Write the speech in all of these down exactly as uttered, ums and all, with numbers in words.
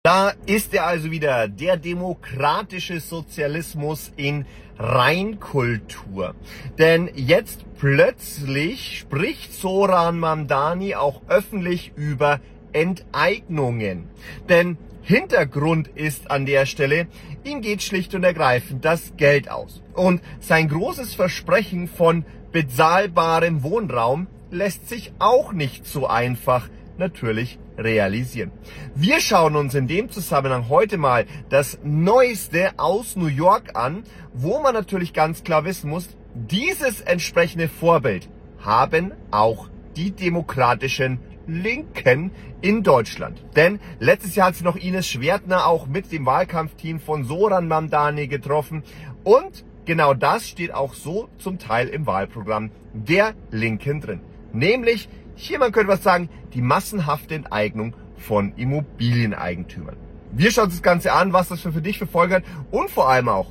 Da ist er also wieder, der demokratische Sozialismus in Reinkultur. Denn jetzt plötzlich spricht Zoran Mamdani auch öffentlich über Enteignungen. Denn Hintergrund ist an der Stelle, ihm geht schlicht und ergreifend das Geld aus. Und sein großes Versprechen von bezahlbarem Wohnraum lässt sich auch nicht so einfach natürlich realisieren. Wir schauen uns in dem Zusammenhang heute mal das Neueste aus New York an, wo man natürlich ganz klar wissen muss, dieses entsprechende Vorbild haben auch die demokratischen Linken in Deutschland. Denn letztes Jahr hat sich noch Ines Schwertner auch mit dem Wahlkampfteam von Zoran Mamdani getroffen und genau das steht auch so zum Teil im Wahlprogramm der Linken drin. Nämlich, hier man könnte was sagen, die massenhafte Enteignung von Immobilieneigentümern. Wir schauen uns das Ganze an, was das für, für dich für Folgen hat und vor allem auch,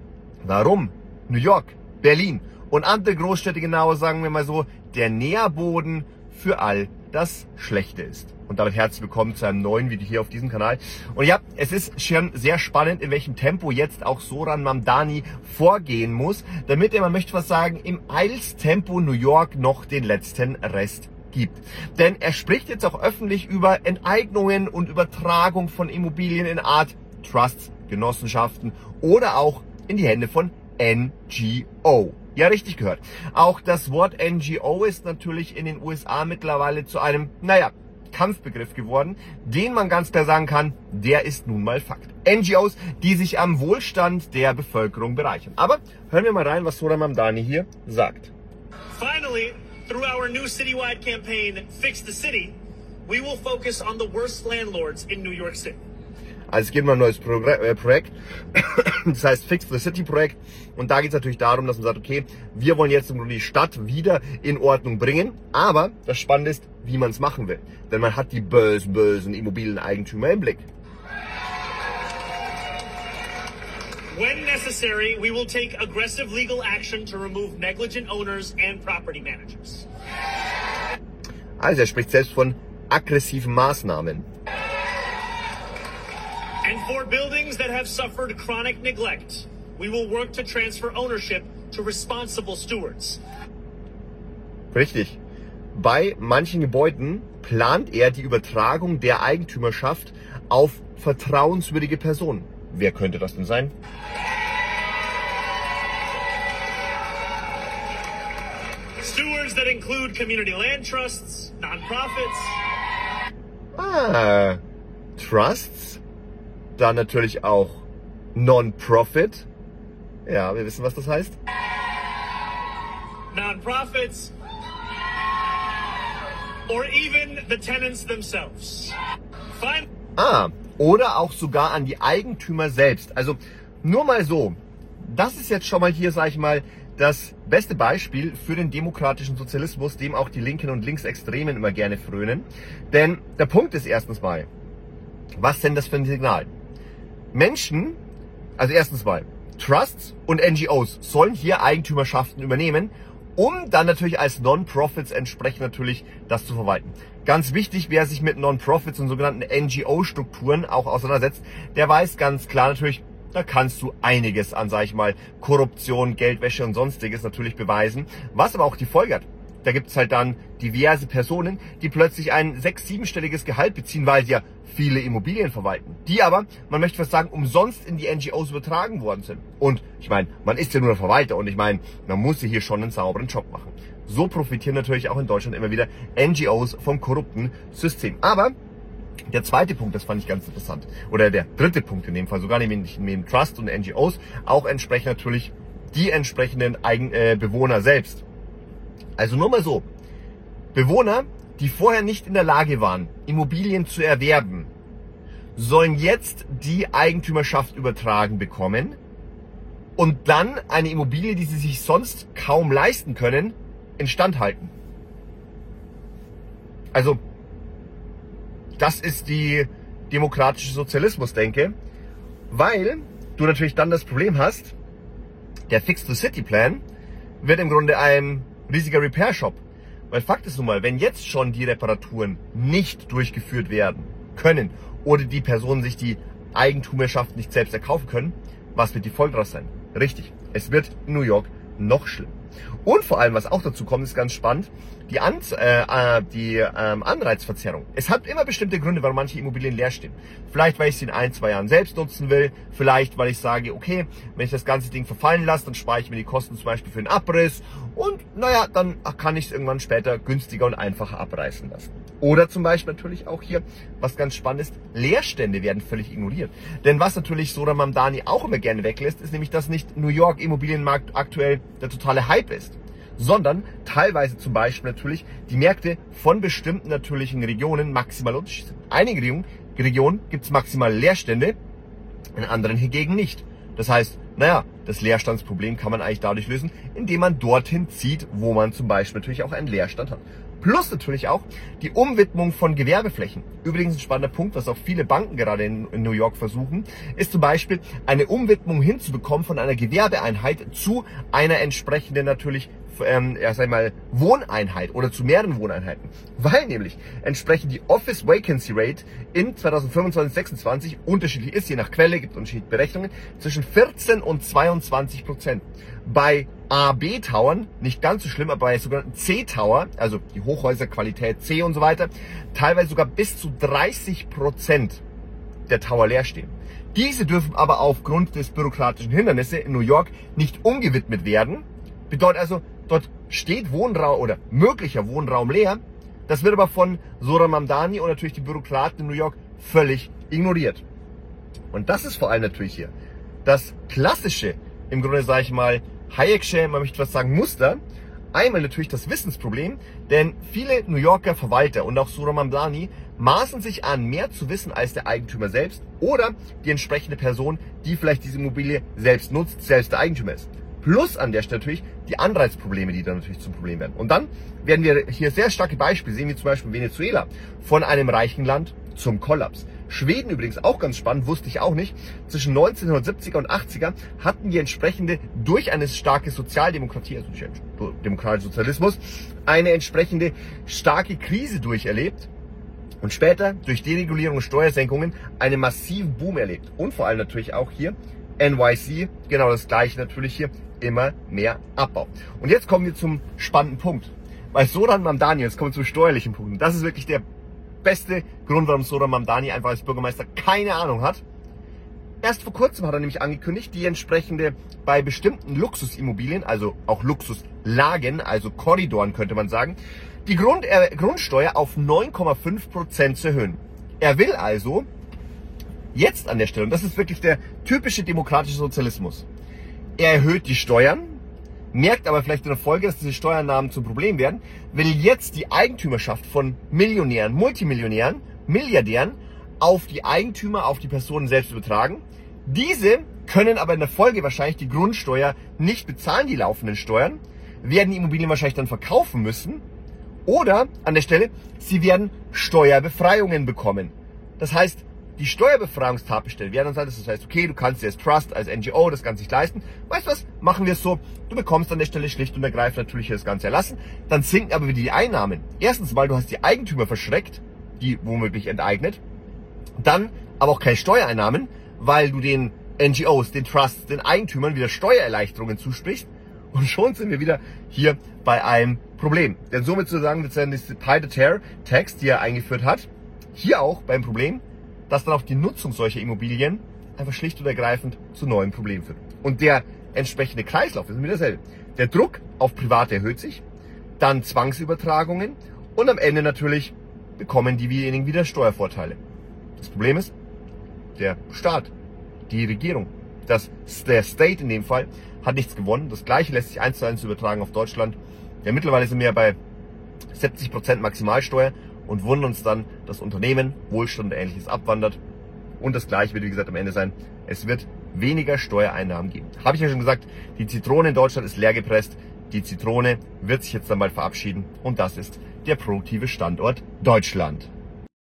warum New York, Berlin und andere Großstädte genauer, sagen wir mal so, der Nährboden für all das Schlechte ist. Und damit herzlich willkommen zu einem neuen Video hier auf diesem Kanal. Und ja, es ist schon sehr spannend, in welchem Tempo jetzt auch Zoran Mamdani vorgehen muss, damit er, man möchte was sagen, im Eilstempo New York noch den letzten Rest gibt. Denn er spricht jetzt auch öffentlich über Enteignungen und Übertragung von Immobilien in Art Trusts, Genossenschaften oder auch in die Hände von N G O. Ja, richtig gehört. Auch das Wort N G O ist natürlich in den U S A mittlerweile zu einem, naja, Kampfbegriff geworden, den man ganz klar sagen kann, der ist nun mal Fakt. N G Os, die sich am Wohlstand der Bevölkerung bereichern. Aber hören wir mal rein, was Zoran Mamdani hier sagt. Finally, through our new citywide campaign, Fix the City, we will focus on the worst landlords in New York City. Also es geht um ein neues Projekt, das heißt Fix the City Projekt, und da geht es natürlich darum, dass man sagt, okay, wir wollen jetzt im Grunde die Stadt wieder in Ordnung bringen, aber das Spannende ist, wie man es machen will, denn man hat die bösen, bösen Immobilieneigentümer im Blick. When necessary, we will take aggressive legal action to remove negligent owners and property managers. Also er spricht selbst von aggressiven Maßnahmen. And for buildings that have suffered chronic neglect, we will work to transfer ownership to responsible stewards. Richtig. Bei manchen Gebäuden plant er die Übertragung der Eigentümerschaft auf vertrauenswürdige Personen. Wer könnte das denn sein? Stewards that include community land trusts, non-profits. Ah, Trusts? Dann natürlich auch Non-Profit. Ja, wir wissen, was das heißt. Non-profits. Or even the tenants themselves. Fine. Ah, oder auch sogar an die Eigentümer selbst. Also nur mal so. Das ist jetzt schon mal hier, sag ich mal, das beste Beispiel für den demokratischen Sozialismus, dem auch die Linken und Linksextremen immer gerne frönen. Denn der Punkt ist erstens mal, was denn das für ein Signal? Menschen, also erstens mal, Trusts und N G Os sollen hier Eigentümerschaften übernehmen, um dann natürlich als Non-Profits entsprechend natürlich das zu verwalten. Ganz wichtig, wer sich mit Non-Profits und sogenannten N G O-Strukturen auch auseinandersetzt, der weiß ganz klar natürlich, da kannst du einiges an, sag ich mal, Korruption, Geldwäsche und sonstiges natürlich beweisen, was aber auch die Folge hat. Da gibt es halt dann diverse Personen, die plötzlich ein sechs-, siebenstelliges Gehalt beziehen, weil sie ja viele Immobilien verwalten. Die aber, man möchte fast sagen, umsonst in die N G Os übertragen worden sind. Und ich meine, man ist ja nur der Verwalter und ich meine, man muss ja hier schon einen sauberen Job machen. So profitieren natürlich auch in Deutschland immer wieder N G Os vom korrupten System. Aber der zweite Punkt, das fand ich ganz interessant, oder der dritte Punkt in dem Fall, sogar neben, neben Trust und N G Os, auch entsprechend natürlich die entsprechenden Eigen, äh, Bewohner selbst. Also nur mal so, Bewohner, die vorher nicht in der Lage waren, Immobilien zu erwerben, sollen jetzt die Eigentümerschaft übertragen bekommen und dann eine Immobilie, die sie sich sonst kaum leisten können, instand halten. Also, das ist die demokratische Sozialismus-Denke, weil du natürlich dann das Problem hast, der Fix the City Plan wird im Grunde ein riesiger Repair-Shop. Weil Fakt ist nun mal, wenn jetzt schon die Reparaturen nicht durchgeführt werden können oder die Personen sich die Eigentumerschaft nicht selbst erkaufen können, was wird die Folge daraus sein? Richtig, es wird in New York noch schlimmer. Und vor allem, was auch dazu kommt, ist ganz spannend, die, An äh, die ähm, Anreizverzerrung. Es hat immer bestimmte Gründe, warum manche Immobilien leer stehen. Vielleicht, weil ich sie in ein, zwei Jahren selbst nutzen will. Vielleicht, weil ich sage, okay, wenn ich das ganze Ding verfallen lasse, dann spare ich mir die Kosten zum Beispiel für den Abriss. Und naja, dann kann ich es irgendwann später günstiger und einfacher abreißen lassen. Oder zum Beispiel natürlich auch hier, was ganz spannend ist, Leerstände werden völlig ignoriert. Denn was natürlich Zohran Mamdani auch immer gerne weglässt, ist nämlich, dass nicht New York Immobilienmarkt aktuell der totale Hype ist, sondern teilweise zum Beispiel natürlich die Märkte von bestimmten natürlichen Regionen maximal unterschiedlich sind. In einigen Regionen, Regionen gibt es maximal Leerstände, in anderen hingegen nicht. Das heißt, naja, das Leerstandsproblem kann man eigentlich dadurch lösen, indem man dorthin zieht, wo man zum Beispiel natürlich auch einen Leerstand hat. Plus natürlich auch die Umwidmung von Gewerbeflächen. Übrigens ein spannender Punkt, was auch viele Banken gerade in, in New York versuchen, ist zum Beispiel eine Umwidmung hinzubekommen von einer Gewerbeeinheit zu einer entsprechenden natürlich, ähm, ja, sag ich mal, Wohneinheit oder zu mehreren Wohneinheiten. Weil nämlich entsprechend die Office Vacancy Rate in zweitausendfünfundzwanzig sechsundzwanzig unterschiedlich ist, je nach Quelle, gibt unterschiedliche Berechnungen, zwischen vierzehn und zweiundzwanzig Prozent. Bei A B Towern nicht ganz so schlimm, aber bei sogenannten C Tower, also die Hochhäuser Qualität C und so weiter, teilweise sogar bis zu dreißig Prozent der Tower leer stehen. Diese dürfen aber aufgrund des bürokratischen Hindernisses in New York nicht umgewidmet werden. Bedeutet also, dort steht Wohnraum oder möglicher Wohnraum leer. Das wird aber von Zohran Mamdani und natürlich die Bürokraten in New York völlig ignoriert. Und das ist vor allem natürlich hier das klassische, im Grunde sage ich mal, Hayek'sche, man möchte was sagen, Muster. Einmal natürlich das Wissensproblem, denn viele New Yorker Verwalter und auch Zohran Mamdani maßen sich an, mehr zu wissen als der Eigentümer selbst oder die entsprechende Person, die vielleicht diese Immobilie selbst nutzt, selbst der Eigentümer ist. Plus an der Stelle natürlich die Anreizprobleme, die dann natürlich zum Problem werden. Und dann werden wir hier sehr starke Beispiele sehen, wie zum Beispiel Venezuela, von einem reichen Land zum Kollaps. Schweden übrigens auch ganz spannend, wusste ich auch nicht. Zwischen neunzehnhundertsiebziger und achtziger hatten die entsprechende, durch eine starke Sozialdemokratie, also durch demokratischen Sozialismus, eine entsprechende starke Krise durcherlebt. Und später durch Deregulierung und Steuersenkungen einen massiven Boom erlebt. Und vor allem natürlich auch hier N Y C, genau das gleiche natürlich hier, immer mehr Abbau. Und jetzt kommen wir zum spannenden Punkt. Bei Zohran Mamdani, jetzt kommen wir zum steuerlichen Punkt. Das ist wirklich der beste Grund, warum Zohran Mamdani einfach als Bürgermeister keine Ahnung hat. Erst vor kurzem hat er nämlich angekündigt, die entsprechende bei bestimmten Luxusimmobilien, also auch Luxuslagen, also Korridoren könnte man sagen, die Grund, äh, Grundsteuer auf neun Komma fünf Prozent zu erhöhen. Er will also jetzt an der Stelle, und das ist wirklich der typische demokratische Sozialismus, er erhöht die Steuern, merkt aber vielleicht in der Folge, dass diese Steuereinnahmen zum Problem werden, will jetzt die Eigentümerschaft von Millionären, Multimillionären, Milliardären auf die Eigentümer, auf die Personen selbst übertragen. Diese können aber in der Folge wahrscheinlich die Grundsteuer nicht bezahlen, die laufenden Steuern, werden die Immobilien wahrscheinlich dann verkaufen müssen oder an der Stelle, sie werden Steuerbefreiungen bekommen. Das heißt, die Steuerbefreiungstatbestände werden dann sein, das heißt, okay, du kannst dir als Trust, als N G O das Ganze nicht leisten. Weißt du was, machen wir es so, du bekommst an der Stelle schlicht und ergreifend natürlich das Ganze erlassen, dann sinken aber wieder die Einnahmen. Erstens, weil du hast die Eigentümer verschreckt, die womöglich enteignet, dann aber auch keine Steuereinnahmen, weil du den N G Os, den Trusts, den Eigentümern wieder Steuererleichterungen zusprichst und schon sind wir wieder hier bei einem Problem. Denn somit zu sagen, dass diese Pay-to-Tear-Tax, die er eingeführt hat, hier auch beim Problem, dass dann auch die Nutzung solcher Immobilien einfach schlicht und ergreifend zu neuen Problemen führt. Und der entsprechende Kreislauf ist wieder dasselbe. Der Druck auf Private erhöht sich, dann Zwangsübertragungen und am Ende natürlich bekommen diejenigen wieder Steuervorteile. Das Problem ist, der Staat, die Regierung, das, der State in dem Fall, hat nichts gewonnen. Das Gleiche lässt sich eins zu eins übertragen auf Deutschland. Ja, mittlerweile sind wir bei siebzig Prozent Maximalsteuer und wundern uns dann, dass Unternehmen, Wohlstand und Ähnliches abwandert. Und das Gleiche wird, wie gesagt, am Ende sein. Es wird weniger Steuereinnahmen geben. Habe ich ja schon gesagt, die Zitrone in Deutschland ist leer gepresst. Die Zitrone wird sich jetzt dann bald verabschieden. Und das ist der produktive Standort Deutschland.